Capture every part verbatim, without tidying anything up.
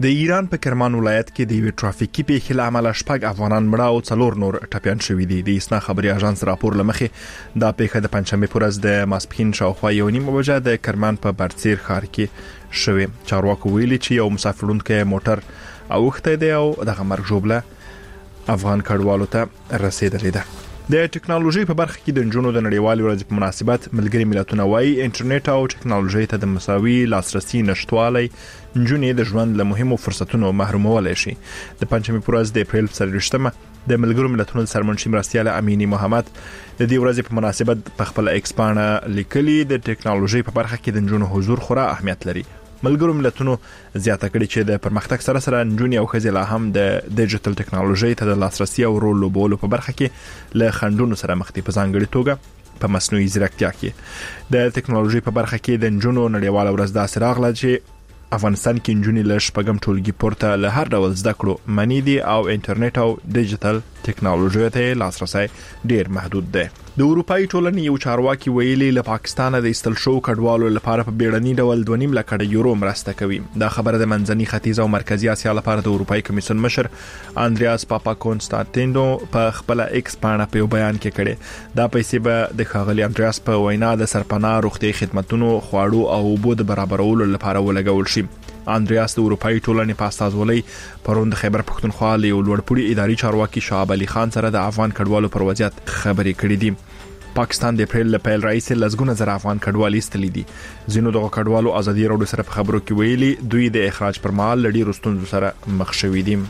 د ایران په کرمان ولایت کې د یو ټرافیکي پیښې له امله شپږ افغانان مړه او څلور نور ټپیان شوي دي. د اسنا خبري اژانس راپور لمخې دا پیښه د پنځمې پر ورځ د ماسپښین شاوخوا یو نیم بجې د کرمان په برڅیر ښار کې شوې. چارواکو ویلي چې یو مسافرونکو موټر اوخته دی او دغه مرګ ژوبله افغان کډوالو ته رسیدلې ده. د ټکنالوژي په برخه کې د جنونو د نړیوالې ورځې په مناسبت ملګری ملتونه وايي انټرنیټ او ټکنالوژي ته د مساوي لاسرسي نشټوالی جنونې د ژوند له مهمو فرصتونو محرومول شي. د پنځمې پر ورځ د اپریل څلرویشتمه د ملګرو ملتونو سرمنشي مرستیال امینی محمد د دې ورځې په مناسبت په خپل ایکس باندې لیکلي د ټکنالوژي په برخه کې د جنونو حضور خورا اهمیت لري. ملګرو ملتونو زیاته کړي چې د پرمختګ سره سره نجونې او ښځې لا هم د ډیجیټل ټکنالوژي ته د لاسرسي او رول لوبولو په برخه کې له خنډونو سره مخ دي. په ځانګړي توګه په مصنوعي ځیرکتیا کې د ټکنالوژي په برخه کې د نجونو نړیواله ورځ داسې راغله چې افغانستان کې نجونې له شپږم ټولګي پورته له هر ډول زده کړو منی دي او انټرنیټ او ډیجیټل ټکنالوژي ته لاسرسي ډیر محدود دی. د اروپאי ټولنې یو چارواکي ویلي له پاکستان د استل شو کډوالو لپاره په بیړني ډول دوه نیم لک یورو مرسته کوي. دا خبره د منځني ختیځ او مرکزی اسیا لپاره د اروپאי کمیسیون مشر اندریاس پاپا کونستانتینو په خپل ایکس باندې په بیان کې کړي. دا پیسې به د خاغلی اندریاس په وینا د سرپناه روغتي خدماتونو خواړو او اوبو د برابرولو لپاره ولګول شي. اندریاس د اروپאי ټولنې په استازولۍ پروند خیبر پښتونخوا له لوړپوړي اداري چارواکي شعب علي خان سره د افغان کډوالو پر وضعیت خبرې کړې دي. پاکستان د اپریل له پیل راځي لزګونه زر افغان کډوالي استلې دي. ځینو دغه کډوالو ازادي راډیو سره په خبرو کې ویلي دوی د اخراج پر مهال لړۍ رستونزو سره مخ شوي دي.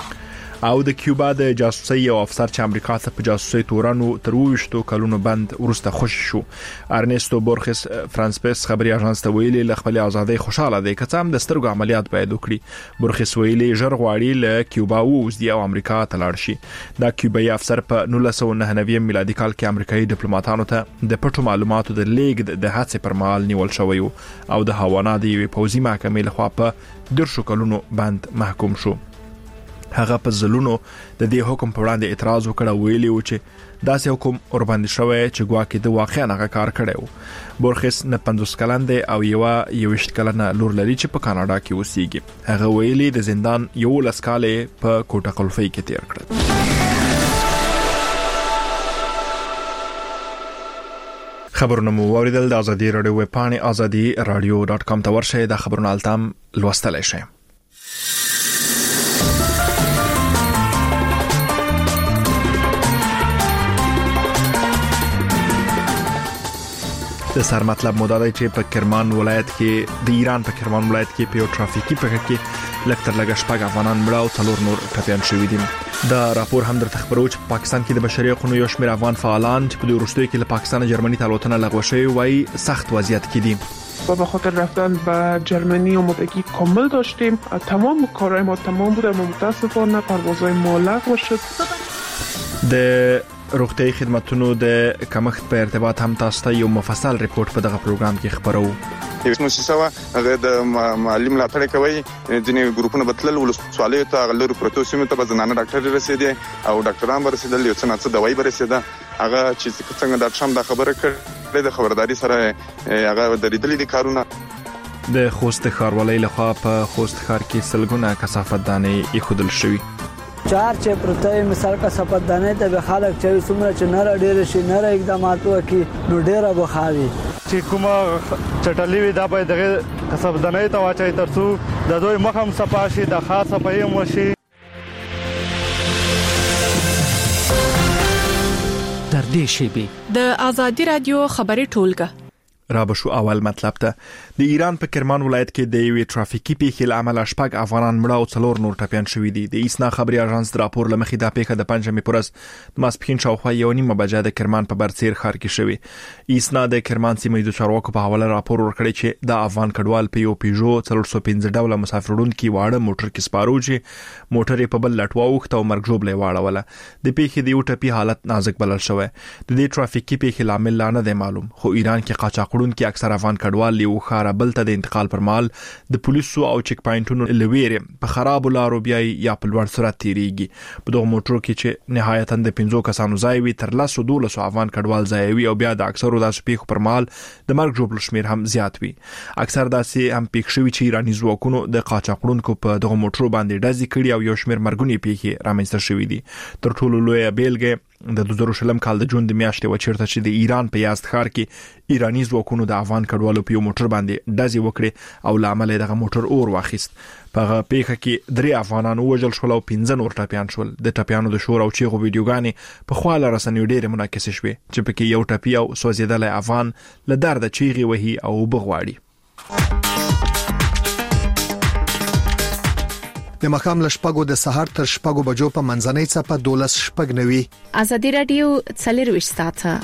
او د کیوبا د جاسوسي یو افسر چې امریکا ته په جاسوسي تورانو تر وښتو کلونو بند ورسته خوشی شو. ارنستو بورخس فرانسپس خبري اژانس ته ویلي له خپل ازادۍ خوشاله دی که څه هم د سترګو عملیات باید وکړي. بورخس ویلي ژر غواړي له کیوبا ووځي او امریکا ته لاړ شي. دا کیوبایي افسر په نولس سوه نهه نوي میلادي کال کې امریکایي ډیپلوماټانو ته د پټو معلوماتو د لیږد د هڅې پر مهال نیول شوی او د هاوانا د یوې پوځي محکمې لخوا په درشو کلونو بند محکوم شو. هغه په ځلونو د دې حکم په وړاندې اعتراض وکړ ویلي و چې داسې حکم اور باندې شوی چې ګواکې د واقعا هغه کار کړی و. بورخس نه پنځوس کلن دی او یو یوشت کلنه لور لري چې په کاناډا کې اوسېږي. هغه ویلي د زندان یو لس کاله په کوټه قلفي کې تیر کړ. خبرونه مو اوریدل د ازادي رادیو ویب پاڼې ازادي رادیو ډاټ کام ته ورشئ. د خبرونو التام لوستلای شئ. د سر مطلب مو دا دی چې په کرمان ولایت کې د ایران په کرمان ولایت کې په یو ټرافیکي پیښه کې لکتر لګ شپږ افغانان مړه او څلور نور ټپیان شوي دي. دا راپور هم درته خبرو چې پاکستان کې د بشري حقوقو یو شمېر افغان فعالان چې په دې وروستیو کې له پاکستان جرمني ته الوتنه لغوه شوی وایي سخت وضعیت کې دي. و به خاطر رفتن به جرمنی آمادگی کامل داشتیم. تمام کارهای ما تمام بود اما متاسفانه پروازهای ما لغو شد. د روغتي خدماتونو د کمښت په ارتباط هم تاسو ته یو مفصل ریپورت په دغه پروګرام کې خبرو. یو موسسه هغه د معلم ملاتړ کوي ځینې ګروپونه بتلل ولسوالۍ ته غلور پروتوسیمه ته زنانه ډاکټر رسیدي او ډاکټران برسیدل یو څه نه څه دوايي برسیده. هغه چې څنګه د شام د خبره کړې د خبرداري سره هغه د ریدلې د کارونه د خوست ښاروالۍ لخوا په خوست ښار کې سلګونه کثافت دانې ایښودل شوي. چار چې پرته مثال کا کثافت دانې ته به خلک چې څومره چې نه ډېر شي نه اقدامات وکړي نو ډېر بخاوي. چې کومه چټلې وي دا به دغه کثافت دانې ته واچي ترڅو د دوی مخ هم صفا شي د خاص صفایي هم وشي. در دې شیبه د ازادي رادیو خبري ټولګه را بشو اول مطلب ته د ایران په کرمان ولایت کې د یو ټرافیکي پیښې له امله شپږ افغانان مړه او څلور نور ټپیان شوي دي. د اسنا خبري اژانس راپور لمخې دا پیښه د پنځمې پر ورځ د ماسپښین شاوخوا یو نیمه بجې د کرمان په برڅیر ښار کې شوې. اسنا د کرمان سیمې د چارواکو په حواله راپور ورکړی چې د افغان کډوال په یو پیژو څلور سوه پنځه ډوله مسافرونکو واړه موټر کې سپارو چې موټر په بل لټوا وخت او مرګ جوړلې واړوله. د پیښې د یو ټپي حالت نازک بلل شوی. د دې ټرافیکي پیښې لامل نه دی معلوم خو ایران کې قاچاقړو وړونکي اکثر افغان کډوال یو ښار بل ته د انتقال پر مهال د پولیسو او چک پاینټونو لويره په خراب لارو بیا یا په لوړ سرعت تیریږي. په دغه موټرو کې چې نهایتا د پنځو کسانو ځای وي تر لاسو دولسو افغان کډوال ځای وي او بیا د اکثرو داسې پیښو پر مهال د مرګ ژوبل شمیر هم زیات وي. اکثر داسې هم پیښ شوي چې ایرانی ځواکونو د قاچاقړونکو په دغه موټرو باندې ډزې کړي او یو شمیر مرګونی پیښې رامنځته شوې دي. تر ټولو لوی بیلګه د دوه زره شلم کال د جون د میاشتې و چیرته چې د ایران په یازد ښار کې ایرانی ځواکونو د افغان کډوالو په یو موټر باندې ډزې وکړي او لامل دغه موټر اور واخیست. په پیښه کې درې افغانان وژل شول او پنځه نور ټپيان شول. د ټپيانو د شور او چیغو ویډیوګانې په خواله رسنیو ډېرې منعکس شوې چې پکې یو ټپي او سوځېدلی افغان له درد چیغې وهي او بغواړي. د مخام لشپګو د سحر تر شپګو بجو په منځنۍ څپه دولس شپګ نوي. ازادي رادیو څلرويشت ساعته.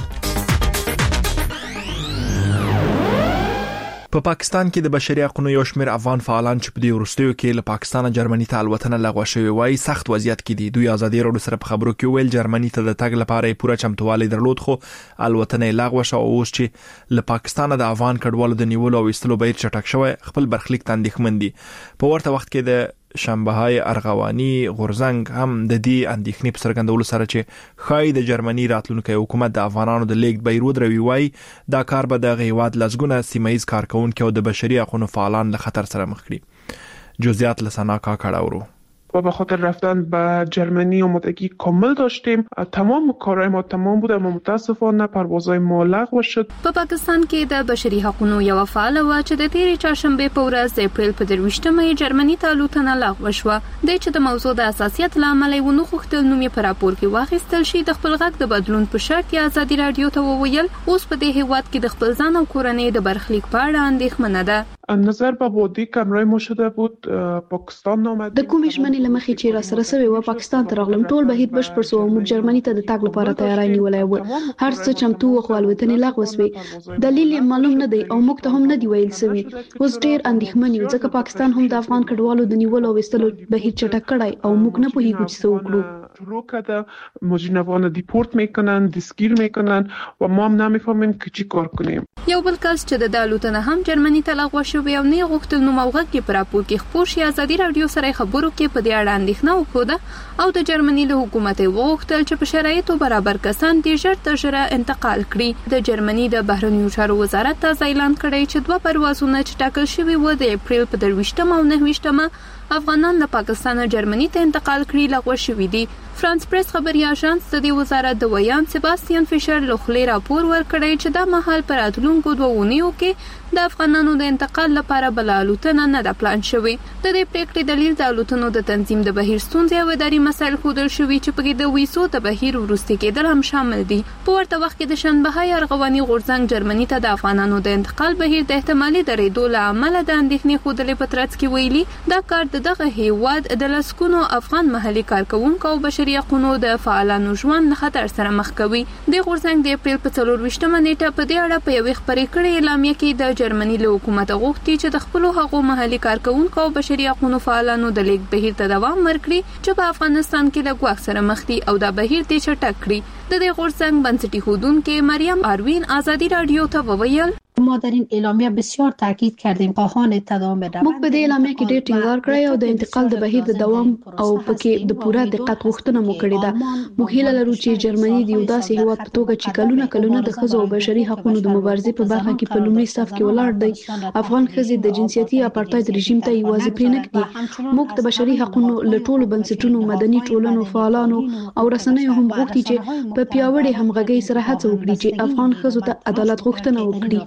په پاکستان کې د بشري حقوقو یو شمېر افغان فعالان چې په دې وروستیو کې له پاکستان جرمني ته الوتنه لغوه شوې وای سخت وضعیت کې دي. دوی ازادي راډیو سره په خبرو کې ویل جرمني ته د تګ لپاره پوره چمتووالی درلود خو الوتنه لغوه شو او اوس چې له پاکستان د افغان کډوالو د نیولو او ایستلو بهیر چټک شوی خپل برخلیک تاندېخمن دي. په ورته وخت کې د شنبههای ارغوانی غورزنګ هم د دې اندېښنې په څرګندولو سره چې خای د جرمني راتلونکي حکومت د افغانانو د لیګ بیرود روي وای دا کار به د غیواد لزګونه سیمایز کارکونکو او د بشري حقوقو فعالان له خطر سره مخ کړي. جزئیات لسنا کا کړهورو و به خاطر رفتن به جرمنی آمادگی کامل داشتیم. تمام کارهای ما تمام بود اما متاسفانه پروازهای ما لغو شد. په پاکستان کې د بشري حقوقو یو فعال و چې د تیرې چهارشنبه په ورځ د اپریل په درویشتمه جرمني ته الوتنه لغو شوه. د چې د موضوع د اساسیت لامل یې ونه غوښتل نوم یې په راپور کې واخیستل شي. د خپل غږ د بدلون په شرط یې ازادي رادیو ته وویل اوس په دې هیواد کې د خپل ځان او کورنۍ د برخلیک په اړه اندېښمنه ده. نظر به وادي کمرای ما شده بود پاکستان آمد. د کومې ژمنې لمخې چې را سره سوي و پاکستان ته راغلم ټول بهیر بشپړ سو او موږ جرمني ته د تګ لپاره تیاری نیولای و. هر څه چمتو و خو الوتنې لغوه شوې. دلیل یې معلوم نه دی او موږ ته هم نه دی ویل شوی. اوس ډیر اندېښمن یو ځکه پاکستان هم د افغان کډوالو د نیولو او وستلو بهیر چټک کړای او موږ نه پوهیږو چې څه وکړو. شروع کرده مجرمان دیپورت میکنن دیسکیر میکنن و ما هم نمیفهمیم که چی کار کنیم. یو بل کس چې د الوتنه هم جرمني ته لغوه شوی او نه غوښتل نو موغه کې پر راپور کې خبر شي. ازادي رادیو سره خبرو کې په دې اړه اندېښنه وکړه او د جرمني له حکومت وغوښتل چې په شرایطو برابر کسان د ژر تر ژره انتقال کړي. د جرمني د بهرنیو چارو وزارت ته اعلان کړی چې دوه پروازونه چې ټاکل شوي و د اپریل په درویشتمه او نهویشتمه افغانان د پاکستان جرمني ته انتقال کړي لغوه شوي دي. فرانس پریس خبري اژانس د دې وزارت د ویان سباستیان فیشر لوخلی راپور ورکړی چې دا مهال پر راتلونکو دوه اونیو کې د افغانانو د انتقال لپاره بل الوتنه نه ده پلان شوی. د دې پریکړې دلیل د الوتنو د تنظیم د بهیر ستونزې او اداري مسایل ښودل شوي چې پکې د ویسو د بهیر وروستي کېدل هم شامل دي. په ورته وخت کې د شنبههای ارغواني غورځنګ جرمني ته د افغانانو د انتقال بهیر د احتمالي درېدو له امله د اندېښنې ښودلې په ترڅ کې ویلي دا کار د دغه هیواد د لسګونو افغان محلي کارکونکو او بشري حقوقو د فعالانو ژوند له خطر سره مخ کوي. د غورځنګ د اپریل په څلرویشتمه نیټه په دې اړه په یوې خبرې کړې اعلامیه کې د جرمني له حکومت غوښتي چې د خپل هغو محلي کارکونکو او بشري حقوقو فعالانو د لیک بهیر ته دوام ورکړي چې په افغانستان کې له ګواښ سره مخ دي او دا بهیر دې چټک کړي. د دې غورځنګ بنسټي ښودونکې مریم آروین ازادي رادیو ته وویل ما در این اعلامیه بسیار تاکید کردیم خواهان تداوم روند. موږ په دې اعلامیه کې ډېر ټینګار کړی او د انتقال د بهیر د دوام او پکې د پوره دقت غوښتنه مو کړې ده. موږ هیله لرو چې جرمني د یو داسې هیواد په توګه چې کلونه کلونه د ښځو او بشري حقوقو د مبارزې په برخه کې په لومړي صف کې ولاړ دی افغان ښځې د جنسیتي اپارټاید رژیم ته یوازې پرې نه کړي. موږ د بشري حقوقو له ټولو بنسټونو مدني ټولنو فعالانو او رسنیو هم غوښتي چې په پیاوړې همغږۍ سره هڅه وکړي چې افغان ښځو ته عدالت غوښتنه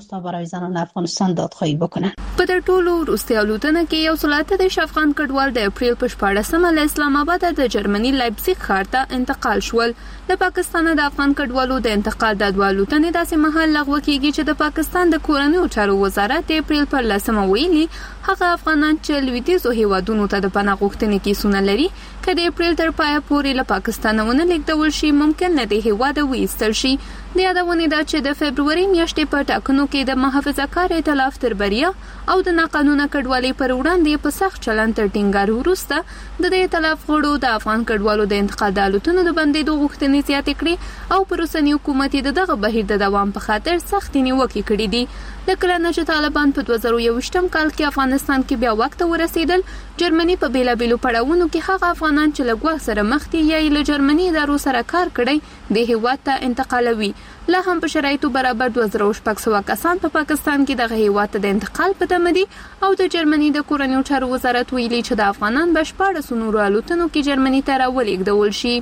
وکړي. افغانستان دادخواهی بکنه. په تر ټولو وروستي الوتنه کې یو سل اته دېرش افغان کډوال د اپریل په شپاړسمه له اسلام آباد د جرمني لایپزیګ ښار ته انتقال شول. د پاکستان د افغان کډوالو د انتقال د دوه الوتنې داسې مهال لغوه کیږي چې د پاکستان د کورنیو چارو وزارت د اپریل پر لسمه ویلي هغه افغانان چې لویدیځو هیوادونو ته د پناه غوښتنې کیسونه لري که د اپریل تر پایه پورې له پاکستانه ونه لیږدول شي ممکن نه د هیواده وایستل شي. د یادونې ده چې د فبروري میاشتې په ټاکنو کې د محافظه کار ائتلاف تر بریا او د ناقانونه کډوالۍ پر وړاندې په سخت چلند تر ټینګار وروسته د دې ائتلاف غړو د افغان کډوالو د انتقال د الوتنو د بندېدو غوښتنې زیاتې کړې او پر اوسني حکومت د دغه بهیر د دوام په خاطر سختې نیوکې کړې دي. د کله نه چې طالبان په دوه زره یوویشتم کال کې افغانستان کې بیا وخت ورسېدل جرمني په بیلابیلو پړاوونو کې هغه افغانان چې له ګواښ سره مخ دي یا له جرمني ادارو سره کار کړی د هیواد ته انتقالوي. لا هم په شرایطو برابر دوه زره شپږ سوه کسان په پاکستان کې دغه هیواد ته د انتقال په تمه دي او د جرمني د کورنیو چارو وزارت ویلي چې د افغانان په شپاړسو نورو الوتنو کې جرمني ته راولېږدول شي.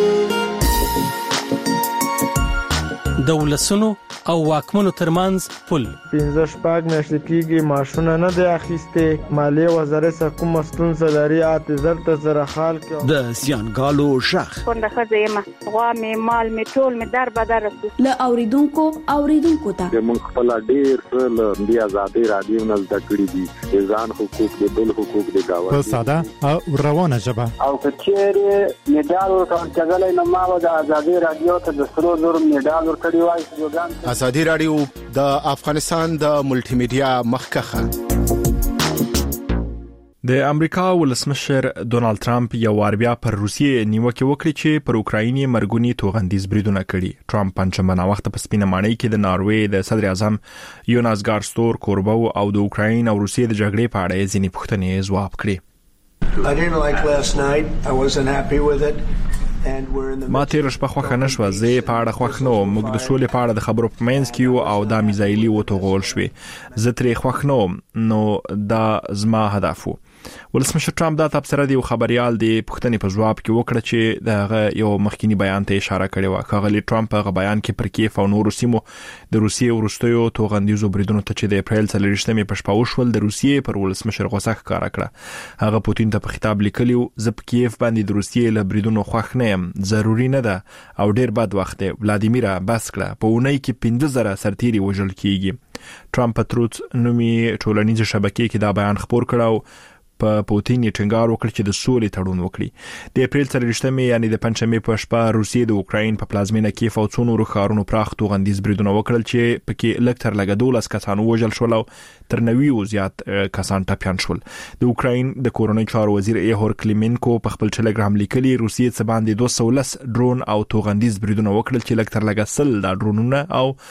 د ولسونو او واکمنو ترمنځ پل پنځه شپږ میاشتې کېږي معاشونه نه دی اخیستې. مالیې وزارت څخه کومه ستونزه لري اته زر ته زره خال کې د زیانګالو شخ څنګه ښځه یم غوا مې مال مې ټول مې در بدر رسېږي. له اوریدونکو اوریدونکو ته موږ خپل ډېر څه له دې ازادۍ راډیو نه زده کړي دي د ځان حقوق د بل حقوق د گاونډي په ساده او روانه ژبه او کچېرې میډال ورکړل کېدلای نو ما د ازادۍ راډیو ته د سرو زرو میډال ورکړی وای. ازادي راډیو د افغانستان د ملټي میډیا مخکخه. د امریکا ولسمشر ډونالد ترامپ یو وار بیا پر روسیې نیوکه وکړه چې پر اوکرایني مرګونی توغندیز بریدونه کړي. ترامپ پنځمه نا وخت په سپینه ماڼۍ کې د ناروې د صدر اعظم یوناس ګارستور کوربو او د اوکراین او روسیې د جګړې په اړه ځینې پوښتنې ځواب کړې. I didn't like last night. I wasn't happy with it. ما تیر شپه خوښه نشوه زه په اړه خوښ نه وم. موږ د سولې په اړه د خبرو په منځ کې یو او دا میزایلي وتوغول شوې زه ترې خوښ نه وم نو دا زما هدف و. ولسمشر ترامپ دا تبصره دی خبريال دی پښتنې په جواب کې وکړه چې دغه یو مخکینی بیان ته اشاره کړې و. کاغلی ترامپ هغه بیان کې پر کیف او نورو سیمو د روسیې ورستیو توغندیزو بریدونو ته چې د اپریل څلوېښتمې په شپه وشول د روسیې پر ولسمشر غوسه ښکاره کړه. هغه پوتین ته په خطاب لیکلی زه په کیف باندې د روسیې له بریدونو خوښ نه یم ضروري نه ده او ډیر بد وخت دی. ولادیمیر بس کړه په اونۍ کې پنځه زره سرتیري وژل کیږي. ترامپ په تروت نومي ټولنیزه شبکې کې دا بیان خبر کړو. په پوتین یې ټینګار وکړ چې د سولې تړون وکړي. د اپریل څلوېښتمې یعنی د پنځمې په شپه روسیې د اوکراین په پلازمینه کیف او څو نورو ښارونو پراخ توغندیز بریدونه وکړل چې پکې لږ تر لږه دولس کسان وژل شول او تر نوي زیات کسان ټپیان شول. د اوکراین د کورنۍ چارو وزیر ایهور کلیمنکو په خپل ټلګرام لیکلي روسیې څخه باندې دوه سوه لس ډرون او توغندیز بریدونه وکړل چې لږ تر لږه سل د ډرونونه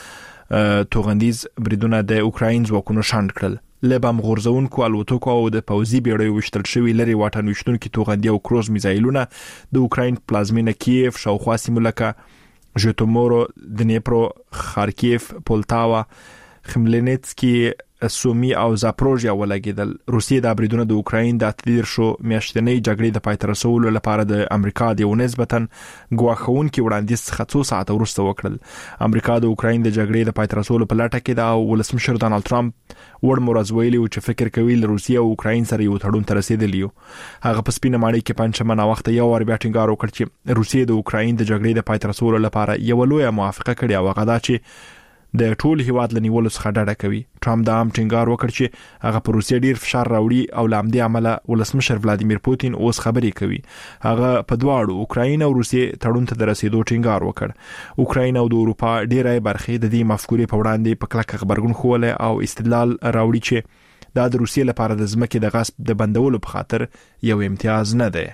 او توغندیز بریدونه د اوکراین ځواکونو شاند کړل. لبم غورځونکو الوتکو او د پوځي بیړیو وشتل شوی لري واټن وشتونکو توغندي او کروز میزایلونه د اوکراین پلازمینه کیف شاوخوا سیمو لکه ژټومورو دنیپرو خارکیف پولتاوا خملنیتسکی سومي او زاپروژیا ولګیدل. روسیې د بریدونو د اوکراین د تدیر شو میاشتنۍ جګړې د پای ته رسولو لپاره د امریکا د یو نسبتاً ګواښونکي وړاندیز څخه څو ساعته وروسته وکړل. امریکا د اوکراین د جګړې د پای ته رسولو په لټه کې ده او ولسمشر ډونالد ترامپ وړ مرز ویلي چې فکر کوي له روسیې او اوکراین سره یو تړون ته رسیدلی یو. هغه په سپینه ماڼۍ کې پنځمه نا وخت یو ور بیا ټینګار وکړ چې روسیې د اوکراین د جګړې د پای ته رسولو لپاره یو لویه موافقه کړې او هغه دا چې د ټول هیواد لنیولو څخه ډډه کوي. ترامپ دا هم ټینګار وکړ چې هغه پر روسیې ډیر فشار راوړي او لامدې عمله ولسمشر ولادیمیر پوتین اوس خبرې کوي. هغه په دواړو اوکراین او روسیې تړون ته د رسیدو ټینګار وکړ. اوکراین او د اروپا ډیرای برخې د دې مفکورې په وړاندې په کلک خبرګون خوله او استدلال راوړي چې دا د روسیې لپاره د ځمکې د غصب د بندولو په خاطر یو امتیاز نه دی.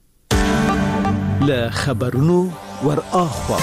له خبرونو ور اخوا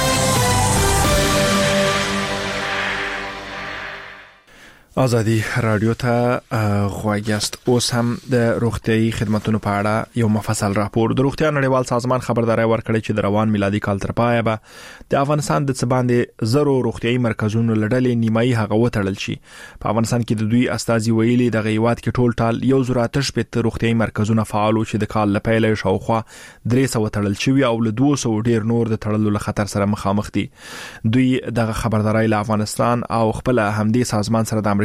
ازادي رادیو ته غواګیاست. اوس هم د روغتيایي خدماتو په اړه یو مفصل راپور د روغتیا نړیوال سازمان خبرداري ورکړی چې د روان میلادي کال تر پایه به د افغانستان د څباندې زرو روغتيایي مرکزونو لړلې نیمایي هغه وټړل شي. په افغانستان کې د دوی استازي ویلي د غیوات کې ټول ټال یو زره آتش پته روغتيایي مرکزونه فعال او چې د کال لپاره شاوخوا درې سوه تړل شوی او له دوه سوه ډیر نور د تړلو له خطر سره مخامخ دي. دوی د خبرداري له افغانستان او خپل همدې سازمان سره د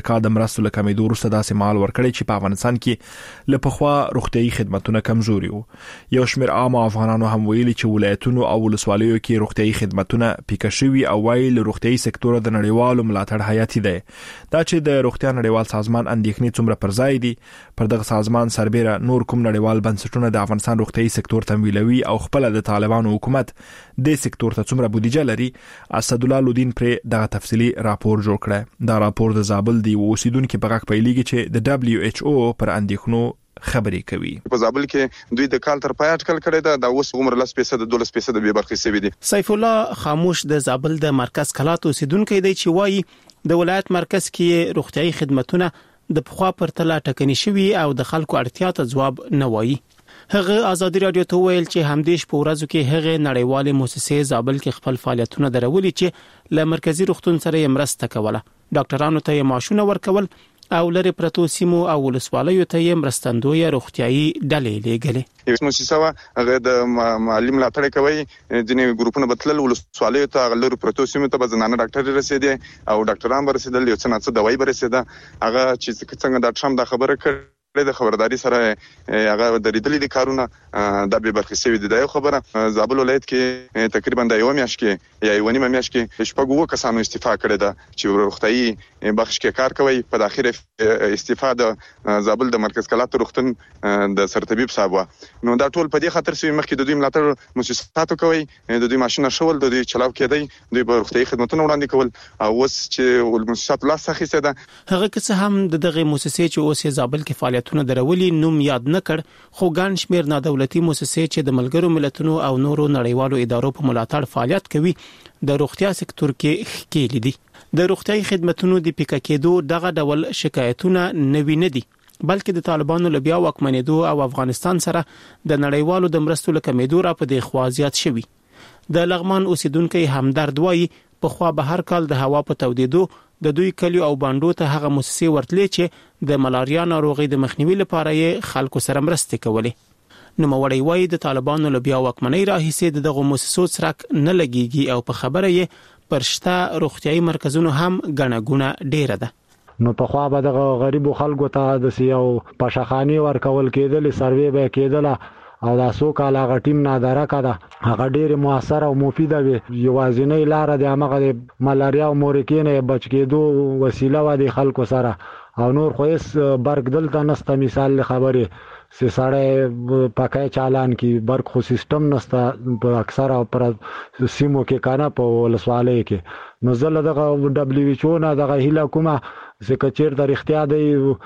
امریکا د مرستو له کمیدو وروسته داسې مال ورکړی چې په افغانستان کې له پخوا روغتيایي خدماتونه کمزوري وو. یو شمېر عام افغانانو هم ویلي چې ولایتونو او ولسوالیو کې روغتيایي خدماتونه پیکه شوي او وايي له روغتيایي سکتور د نړیوالو ملاتړ حیاتي دی. دا چې د روغتیا نړیوال سازمان اندېښنې څومره پر ځای دي، پر دغه سازمان سربېره نور کوم نړیوال بنسټونه د افغانستان روغتيایي سکتور تمویلوي او خپل د طالبانو حکومت د سکتور ته څومره بودیجه لري، اسدالله لودین پر دغه تفصیلی راپور جوړ کړی. دا راپور د زابل دی اوسیدونکو په غږ پیلېږي چې د دبليو ایچ او پر اندېښنو خبرې کوي. په زابل کې دوی د کال تر پای اټکل کړی دا د اوس عمر لس فیصد دولس فیصد به برخې سوي دي. سیف الله خاموش د زابل د مرکز کلات اوسیدونکو دی چې وایي د ولایت مرکز کې روغتيایي خدماتونه د پخوا پر تله ټکني شوي او د خلکو اړتیا ته ځواب نه وایي. هغه ازادي رادیو ته ویل چې همدیش په ورځو کې هغه نړیوالې مؤسسې زابل کې خپل فعالیتونه درولي چې له مرکزی روغتون سره مرسته کوله، ډاکټرانو ته معاشونه ورکول او لري پرتو سیمو او ولسوالیو ته مرستندوی روغتيایي ډلې لېږلې. یو مؤسسه هغه د معلم ملاتړ کوي، ځینې ګروپونه بتلل ولسوالیو ته غلرو پرتو سیمو ته بزنانه ډاکټر رسیدي او ډاکټران برسیدل، یو څه نه څه دوايي برسیده. هغه چې څنګه د ټرم د خبره کړ د خبرداري سره هغه د ریډلې د کارونه د به برخې سوي دي. دا یو خبره زابل ولایت کې تقریبا د یو میاشت کې یا یو نیمه میاشت کې شپږ وو کسانو استعفا کړې ده چې روغتيایي بخش کې کار کوي. په داخله استعفا د زابل د مرکز کلات روغتون د سرطبيب صاحب و. نو دا ټول په دې خاطر چې مخکې د دوی ملاتړ مؤسساتو کوي، د دوی ماشينه شول، د دوی چلاو کېدی، دوی په روغتيایي خدماتو وړاندې کول او اوس چې ولمؤسسات لاس اخیسته ده. هغه څه هم دغه مؤسسې چې اوس زابل کې فعالیت تونه درولي نوم یاد نکړ، خو ګڼ شمیر نادولتي مؤسسې چې د ملګرو ملتونو او نورو نړیوالو ادارو په ملاتړ فعالیت کوي د روغتیا سکتور کې ښکېل دي. د روغتيایي خدماتونو د پیکه کېدو دغه ډول شکایتونه نوي نه دي، بلکې د طالبانو له بیا واکمنېدو او افغانستان سره د نړیوالو د مرستو له کمیدو را په دې خوا زیات شوي. د لغمان اوسیدونکو همدرد وایي په خوا به هر کال د هوا په تودېدو د دوی کلیو او باندو ته هغه مؤسسې ورتلې چې د ملاریا ناروغي د مخنیوي لپاره یې خلکو سره مرسته کولې. نو موړی وایي د طالبانو له بیا واکمنۍ راهیسې دغه مؤسسو سرک نه لګيږي او په خبره یې پرشته روغتيایي مرکزونو هم غنغونه ډیره ده. نو په خوا به د غریبو خلکو ته د سیاو پاشخانی ورکول کېدل، سروې به کېدل او دا سو کاله غټیم نادره کړه، هغه ډیره موثر او مفیده وي. یوازینۍ لار د هغه ملاریا او مورکینې بچ کېدو وسیله و د خلکو سره او نور خو هیڅ برګ دلته نسته. مثال خبره سي سړی پکای چالان کی برق خو سیستم نسته په اکثر او پر سیمو کې کانا په ولسوالۍ کې. نو زله دغه دبليو ایچ او نه دغه هیله کومه چې کچیر د اختیار دی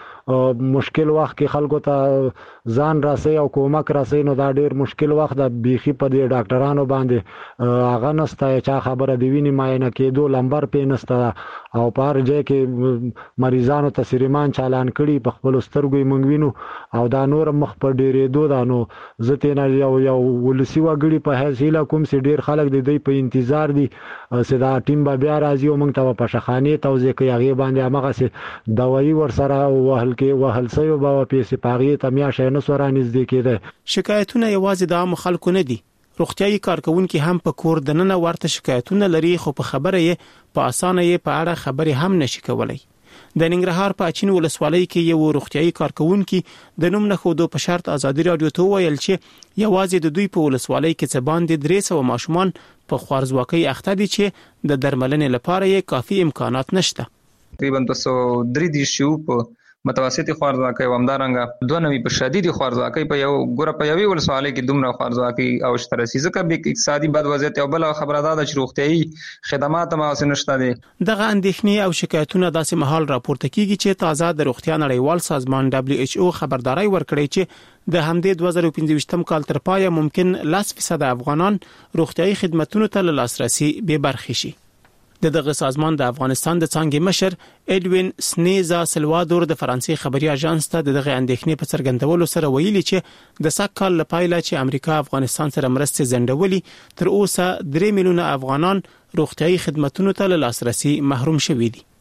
مشکل وخت کې خلکو ته ځان راسي او کومک راسي، نو دا ډیر مشکل وخت د بيخي په دې ډاکټرانو باندې هغه نسته چې خبره دی ویني ماینه کېدو لمبر په نسته او پار ځای کې مریضانو ته سریمان چالان کړي په خپل سترګو مونږ وینو او دا نور مخ په ډیرې دو دا نو زته نه یو یو ولسی وګړي په حیثیت کوم سي ډیر خلک د دې په انتظار دي چې دا ټیم به بیا راځي او موږ ته په شخاني توزیع کوي هغه باندې هغه دوايي ورسره وهل کې وهل سوي او په پیسې پاغي ته میاشه نه سره نږدې کېده. شکایتونه یوازې د عام خلکو نه دي، روغتيایي کارکونکو هم په کور دننه ورته شکایتونه لري، خو په خبره یې په اسانه یې په اړه خبرې هم نشي کولای. د ننګرهار په اچین ولسوالۍ کې یو روغتيایي کارکونکو د نوم نه خودو په شرط ازادي رادیو ته ویل چې یوازې د دوی په ولسوالۍ کې څه باندې درې سوه ماشومان په خوارزواکۍ اخته دي چې د درملنې لپاره یې کافي امکانات نشته. تقریبا دوه سوه درې دېرش یو په متوسطي خوارزواکۍ او همدارنګه دوه نوي په شدیدي خوارزواکۍ په یو ګوره په یوې ولسوالۍ کې دومره خوارزواکۍ او شترسي ځکه به اقتصادي بد وضعیت او بل خبره ده چې روغتيایي خدمات هم اوس نشته دي. دغه اندېښنې او شکایتونه داسې مهال راپورته کیږي چې تازه د روغتیا نړیوال سازمان دبليو ایچ او خبرداري ورکړې چې د همدې دوه زره پنځه کال تر پایه ممکن لس فیصد افغانان روغتيایي خدماتو ته لاسرسي به برخې شي. د دغه سازمان د افغانستان د څنګه مشر اډوین سنیزا سلوادور د فرانسې خبري اژانس ته دغه اندېښنې په څرګندولو سره ویلي چې د سږ کال لپاره چې امریکا افغانستان سره مرستې زندولې تر اوسه درې میلیونه افغانان روغتيایي خدماتو ته لاسرسي محروم شوي دي.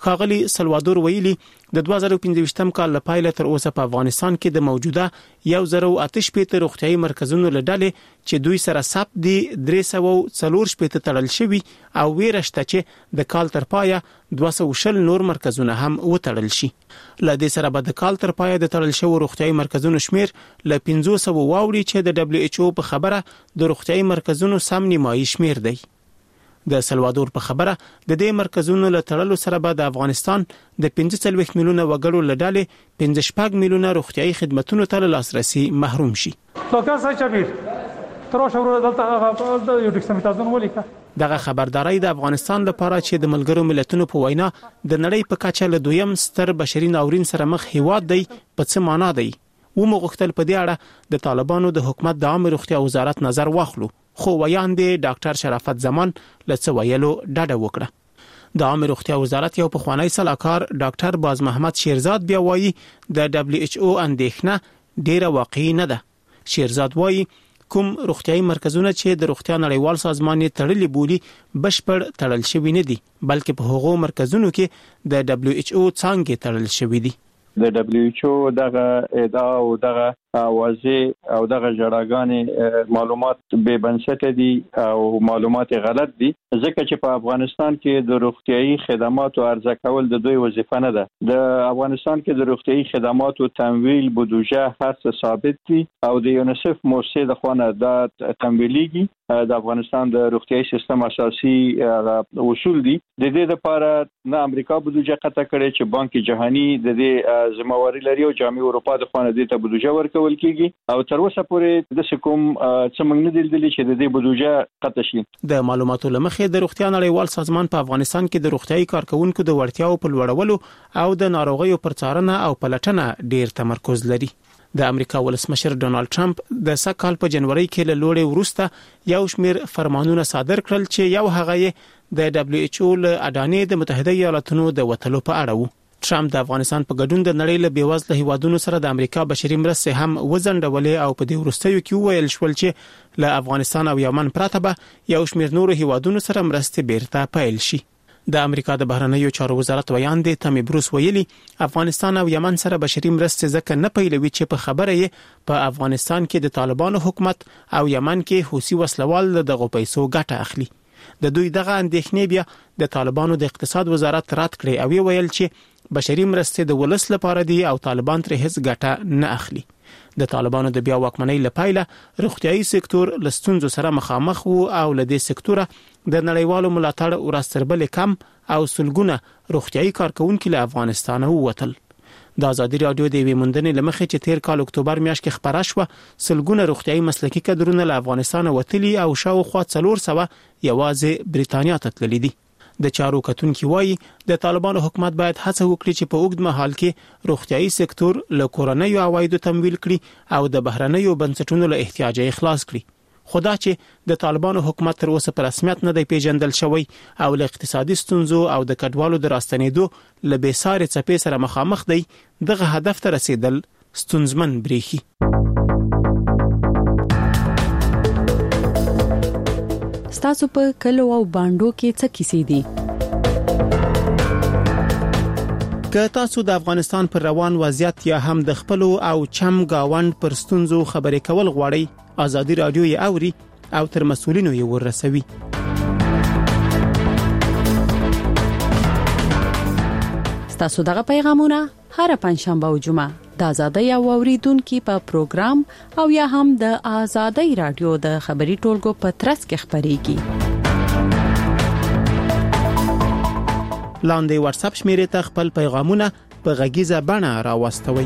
ښاغلي سلوادور ویلي د دوه زره پنځه کال لپاره تر اوسه په افغانستان کې د موجوده یو زره آتش پېته روغتيایي مرکزونو لړل چې دوی سره ثبت دي درې سوه څلور شپېته تړل شوي او ویرشته چې د کال تر پایه دوه سوه شل نور مرکزونه هم وتړل شي. ل دې سره به د کال تر پایه د تړل شوو روغتيایي مرکزونو شمیر ل پنځه سوه واوړي چې د دبليو ایچ او په خبره د روغتيایي مرکزونو سم نیمایي شمیر دی. د سلوادور په خبره د دې مرکزونو له تړلو سره به د افغانستان د پنځه څلوېښت میلیونه وګړو له ډلې پنځه شپږ میلیونه روغتيایي خدماتو ته لاسرسي محروم شي. دغه خبرداري د افغانستان لپاره چې د ملګرو ملتونو په وینا د نړۍ په کچه له دویم ستر بشري ناورین سره مخ هیواد دی په څه معنا دی. و مغختل په دې اړه د طالبانو د حکومت د عام روغتیا وزارت نظر واخلو خو ویاندې ډاکټر شرافت زمان لڅ ویلو ډاډه وکړه. د عام روغتیا وزارت یو پخوانی سلاکار ډاکټر باز محمد شیرزاد بیا وایي د دبليو ایچ او اندېښنه ډیره واقعي نه ده. شیرزاد وایي کوم روغتيایي مرکزونه چې د روغتیا نړیوال سازمان یې تړلي بولي بشپړ تړل شوی نه دي بلکې په هغو مرکزونو کې د دبليو ایچ او څنګه تړل شوی دي. د دبليو ایچ او دغه ادعا او دغه واضح او دغه جړاګانې معلومات به بنسټ دي او معلومات غلط دي ځکه چې په افغانستان کې د روغتيایي خدماتو عرضه کول د دوی وظیفه نه ده. د افغانستان کې د روغتيایي خدماتو تمویل بودجه هر څه ثابت دي او د یونیسف موسسه د خوانه د تمویلېږي د افغانستان د روغتيایي سیستم اساسي اصول دي. د دې لپاره نه امریکا بودجه قطع کړي چې بانک جهانی د دې ذمہواری لري او جامعه اروپا د خوانه د ته بودجه ورکول کیږي او تر اوسه پورې د کوم څمنګ نه دي چې د دې بودجه قطع شي. د معلوماتو لمخې د روغتیا نړیوال سازمان په افغانستان کې د روغتيایي کارکونکو د وړتیاو په لوړولو او د ناروغیو پر څارنه او پلټنه ډیر تمرکز لري. د امریکا ولسمشر ډونالد ټرمپ د سکهال په جنوري کې له لوړې وروسته یو شمېر فرمانونه صادر کړل چې یو هغه د دبليو ایچ او له اډانې د متحده ایالاتونو د وټلو په اړه وو. ټرمپ د افغانستان په ګډون د نړۍ له بیوزله هیوادونو سره د امریکا بشري مرستې هم وزندولې او په دې وروستیو کې ویل شول چې له افغانستان او یمن پرته به یو شمېر نور هیوادونو سره مرستې بیرته پیل شي. د امریکا د بهرنیو چارو وزارت ویاندې تامي بروس ویلي افغانستان او یمن سره بشري مرستې ځکه نه پیلوي چې په خبره یې په افغانستان کې د طالبانو حکومت او یمن کې حوثي وسلوال دغه پیسو ګټه اخلي. د دوی دغه اندېښنې بیا د طالبانو د اقتصاد وزارت رد کړي او ویل چې بشري مرستې د ولس لپاره دي او طالبان تر هیڅ ګټه نه اخلي. د طالبانو د بیا واکمنۍ لپاره روغتيایي سکتور لستونزو سره مخامخ وو او له دې سکتوره د نړیوالو ملاتړ ورستربل کم او سلګونه روغتيایي کارکونکو له افغانستان ووتل. د ازادي رادیو د وی مندنې لمخې چې تیر کال اکتوبر میاشت کې خبره شوه سلګونه روغتيایي مسلکي کډرونه له افغانستان وتلي او شاوخوا څلور سوه یوازې بریتانیا ته تللي دي. د چارو کتونکو وایي د طالبانو حکومت باید هڅه وکړي چې په اوږد مهال کې روغتيایي سکتور له کورنیو عوایدو تمویل کړي او د بهرنیو بنسټونو له احتیاج خلاص کړي. خدا چې د طالبانو حکومت تر اوسه په رسمیت نه دی پیژندل شوی او له اقتصادي ستونزو او د کډوالو د راستنېدو له بیسارې څپې سره مخامخ دی دغه هدف ته رسیدل ستونزمن بریخي. ستاسو په کلو او باندو کې څه کیسې دي؟ که تاسو د افغانستان پر روان وضعیت یا هم د خپل او چم گاوند پر ستونزو خبرې کول غواړئ ازادي رادیو یې اوري او تر مسؤلینو یې ورسوي. ستاسو دغه پیغامونه هر پنځشنبه او جمعه د ازادي او اوریدونکو په پروګرام او یا هم د ازادي رادیو د خبري ټولګو په ترڅ کې خبريږي. لاندې واتس اپ شمیرې ته خپل پیغامونه په غږیزه بڼه راوستوي.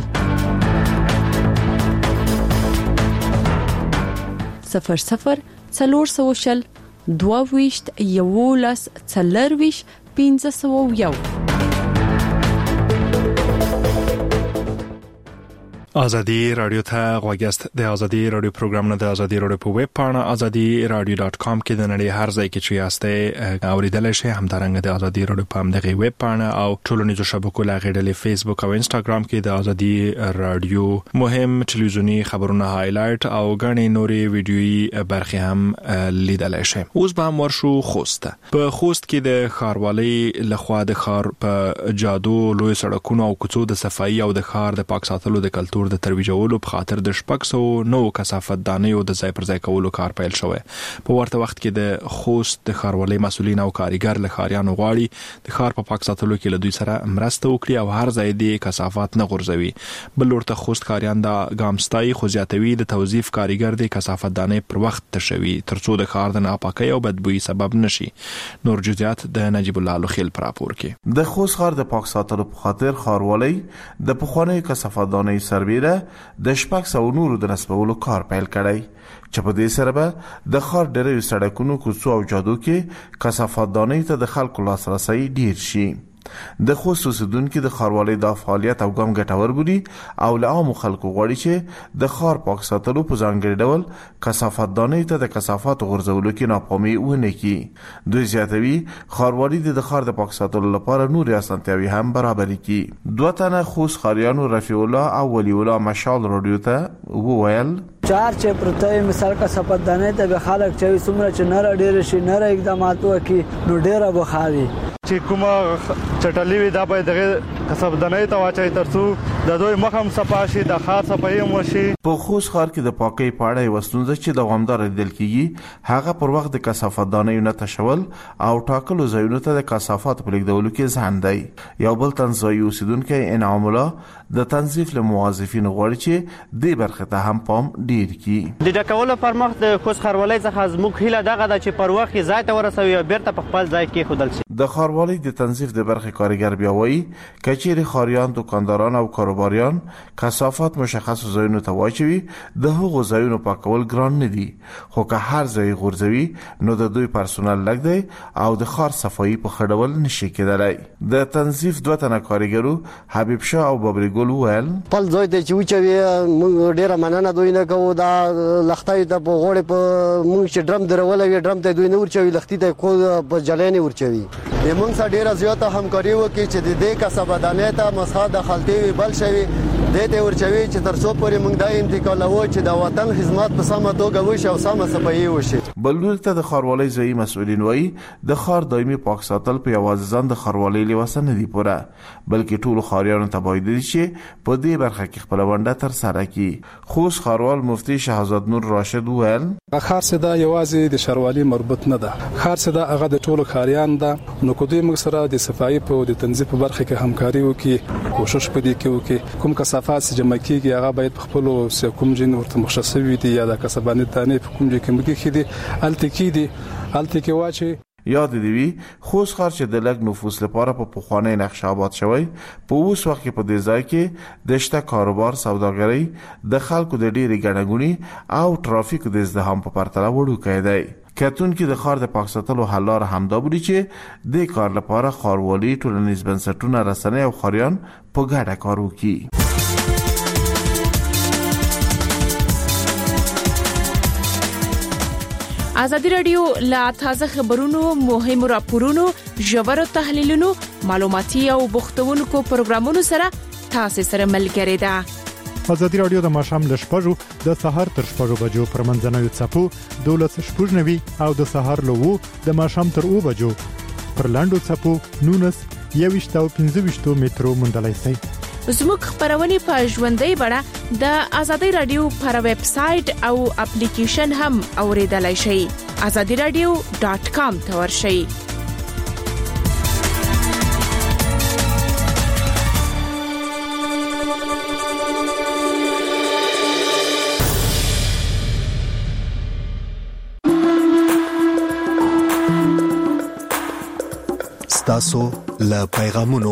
صفر صفر څلور سوشل دوه ویشت یولس څلرویش پنځه سوه یو. ازادي رادیو ته غوږیاست. د ازادي رادیو پروګرامونه د ازادي رادیو په ویب پاڼه ازادي رادیو ډاټ کام کې د نړۍ هر ځای کې چې یاستئ اوریدلای شئ. همدارنګه د ازادي رادیو په همدغه ویب پاڼه او ټولنیزو شبکو لا غېډلې فیسبوک او انستګرام کې د ازادي رادیو مهم ټلویزیونی خبرونه هایلایټ او غني نوري ویډیويي برخه هم لیدلای شئ. اوس به ورشو خوست. په خوست کې د خاروالۍ لخوا د خار په جادو لوی سړکونو او کوڅو د صفایي او د خار د پاک ساتلو د کلتور د ترویجولو په خاطر د شپږ سوه نو کثافت دانیو د ځای پر ځای کولو کار پیل شوی. په ورته وخت کې د خوست د خاروالۍ مسولین او کاریګر له خاریانو غواړي د خار په پاک ساتلو کې له دوی سره مرسته وکړي او هر ځای د کثافات نه غورځوي. بل ورته خوست کاریان د ګامستای خو زیاتوي د توظیف کاریګر د کثافت دانې پر وخت تشوي ترڅو د خار د ناپاکۍ او بدبوئی سبب نشي. نور جزئیات د نجیب الله لوخیل پر راپور کې. د خوست خار د پاک ساتلو په خاطر خاروالۍ د پخوانی کثافت دانې سروي د شپږ سوه نورو د نسبولو کار پیل کړی چې په دې سره به د خار ډېرې سړکونو کوڅو او جادو کې کثافت دانې ته د خلکو لاسرسي ډیر شي. د خوست اوسیدونکو د خاروالۍ د فعالیت او ګام ګټور بودي او له عام خلکو غواړي چې د خار پاک ساتلو په ځانګړي ډول کثافت دانې ته د کثافات غورځولو کې ناپامي ونه کړي. دوی زیاتوي خاروالۍ د خار د پاک ساتلو لپاره نور اسانتیاوي هم برابر کړي. دوه تنه خوست خاریانو رفیع الله او ولی الله مشال رادیو ته وویل چار چې پرته مثال کثافت دانې ته به خلک چې څومره چې نه ډېر شي نه اقدامات وکړي نو ډېر بخاري چې کومه چټلې وي دا به دغه کثافت دانې ته واچي ترڅو د دوی مخم صفاشي د خار صفایي موشي. په خوست خار کې د پاکۍ پاړې وستونځ چې دوامدار لیدل کیږي هغه پر وخت د کثافت دانې نه تشول او ټاکلو ځایونو ته د کثافات په لیکدولو کې ځان دی. یو بل تنظیمي اوسیدونکو انعام الله د تنظیف له موظفین غواړي چې د برخه ته هم پام ډیر کی. د ډکولو پر مخ د خوست خاروالۍ څخه زموږ هیله دغه د چې پر وخت ځای ته ورسوي او بیرته په خپل ځای کې خودل شي. د خاروالۍ د تنظیف د برخه کارګر بیا وایي کچېری خاریان دکانداران او کاروباریان کثافات مشخص ځایونو ته واچوي د هغو ځایونو پاکول ګران نه دي خو که هر ځای غورځوي نو د دوی پرسونل لګ دی او د خار صفایي په خډول نشي کېدلای. د تنظیف دوه تنه کارګرو حبیب شاه او ببري ګل ویل پل ځای ته چې وچوي موږ ډیره مننه دوی نه کوو دا لختای ته په غوړې په موږ چې ډرم درولې ډرم ته دوی نه ورچوي لختي ته کو په جلانې ورچوي. موږ سره ډیره زیاته همکاري وکړي چې د دې کسبه دانې ته مسخه د خلطي بل شوی د دې ورچوي چې تر څو پورې موږ د انتقالو چې د وطن خدمت په سمه توګه وشي او سمه صفایي وشي. بلور ته د خاروالۍ ځای مسؤلین وایي د خار دایمي پاک ساتل په یوازې ځان د خاروالۍ لوسه نه دی پوره بلکې ټول خاریانو ته باید چې په دې برخه کې خپل ونده تر سره کړي. خوست خاروال مفتي شهزاد نور راشد ویل خار صدا یوازې د شاروالۍ مربوط نه ده. خار صدا هغه د ټولو خاریان ده نو کوم موږ سره د صفایي په د تنظیف په برخه کې همکاري وکړي کوشش پدې کې وکړي کوم کثافات جمع کیږي هغه باید په خپل کوم جن ورته مختص وي دي یا د کسبانه دانې په کوم ځای کې مګي خېدي الته کې دي الته کې واچي. یاد دی وی خوست خار چې د لګ نفوس لپاره په پخوانی نقشه آباد شوی په اوس وخت کې په دې ځای کې د شته کاروبار سوداګرۍ د خلکو د ډېری ګڼګونی او ټرافیک د ازدحام په پرتله وړوکی دی. کتون کې د خار د پاک ساتلو حل لار همدا بودي چې د کار لپاره خاروالۍ ټولنیز بنسټونه رسنۍ او خاریان په ګډه کار وکړي. ازادي رادیو لا تازه خبرونو مهمو راپورونو ژور تحلیلونو معلوماتي او بوختونکو پروګرامونو سره تاسو سره ملګری ده. ازادي رادیو د ماشام ل شپږو د سهار تر شپږو بجو پر منځنوي چپو دولس شپږنوي او د سهار له وو د ماشام تر او بجو پر لاندو چپو نونس یويشت او پنځه مترو مندلای سي. زموږ خبرونه په ژوندۍ بڼه د ازادي رادیو پر ویب سټ او اپلیکیشن هم اوریدلای شئ. azadi radio dot com ته ورشئ. تاسو له پیغامونو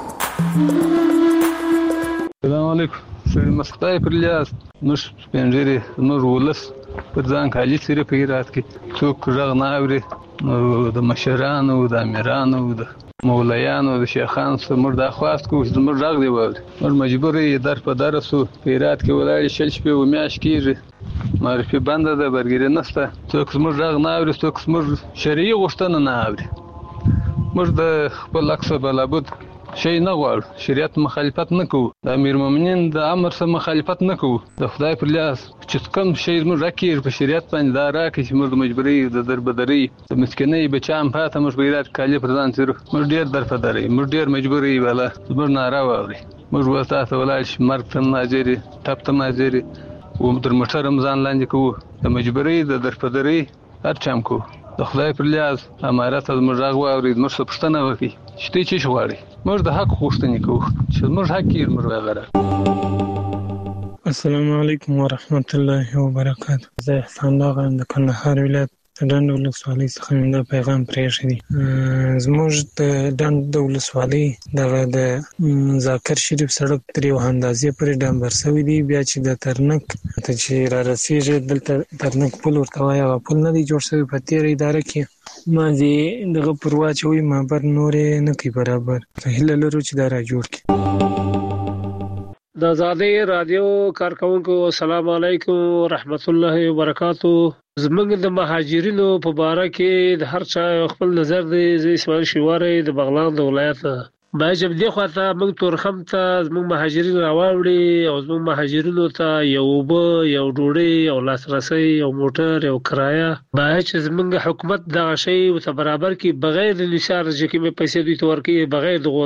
السلام علیکم سړي مسخای پر لیاس نوش پنځري نور ولس پر ځان خالي سره پیرات کې څوک رغ نه اوري د مشرانو د امیرانو د مولایانو د شیخان سره موږ د خواست کوو چې موږ راغلی وو موږ مجبور یې در په درسو پیرات کې ولاړ شل شپې و میاش کېږي معرفي بند ده برګری نشته څوک موږ راغ نه اوري څوک موږ شرعي غوښتنه نه اوري موږ د خپل اکثر بلابود شي نه غواړو شریعت مخالفت نه کوو د امیر المؤمنین د امر سره مخالفت نه کوو د خدای پر لاس چې کوم شی موږ راکېږي په شریعت باندې دا راکړي چې موږ مجبوري د دربدري د مسکینۍ بچام پاته موږ بیرات کالي پر ځان تیرو موږ ډېر دربدري موږ ډېر مجبوري ولا موږ نارا واوري موږ وساته ولای شي مرګ ته ناجري ټپ ته ناجري و در موټر رمضان لاندې کوو د مجبوري د دربدري هر چم کوو د خدای پر لاس امارات د مرغ واوري موږ څه پښتنه وکي شته چې شواري موږ د حق غوښتنې کوو چې موږ حق یې موږ غواړو. السلام علیکم ورحمت الله وبرکاته. زه احسان الله د کندهار ولایت ډنډ ولسوالۍ څخه د پیغام پرېښی زموږ د ډنډ ولسوالۍ دغه د ذاکر شریف سړک ترې وهندازې پرې ډامبر شوی دی بیا چې د ترنک ته چې را رسیږي دلته ترنک پل ورته وایي هغه پل نه دی جوړ شوی په تېره اداره کې مازې دغه پر واچوي مابر نورې نه کوي برابر هیله لرو چې دا را جوړ کړي. د آزادۍ رادیو کارکونکو السلام علیکم ورحمت الله وبرکاتو. زمونږ د مهاجرینو په باره کې د هر چا خپل نظر دی. زه اسماعیل شیواری د بغلان د ولایت باید چې دې خواته موږ تورخم ته زموږ مهاجرین راوړي او زموږ مهاجرینو ته یو اوبه یو ډوډۍ یو لاسرسی یو موټر یو کرایه باید چې زموږ حکومت دغه شی ورته برابر کړي بغیر د نثار چې کومې پیسې دوی ته ورکوي بغیر د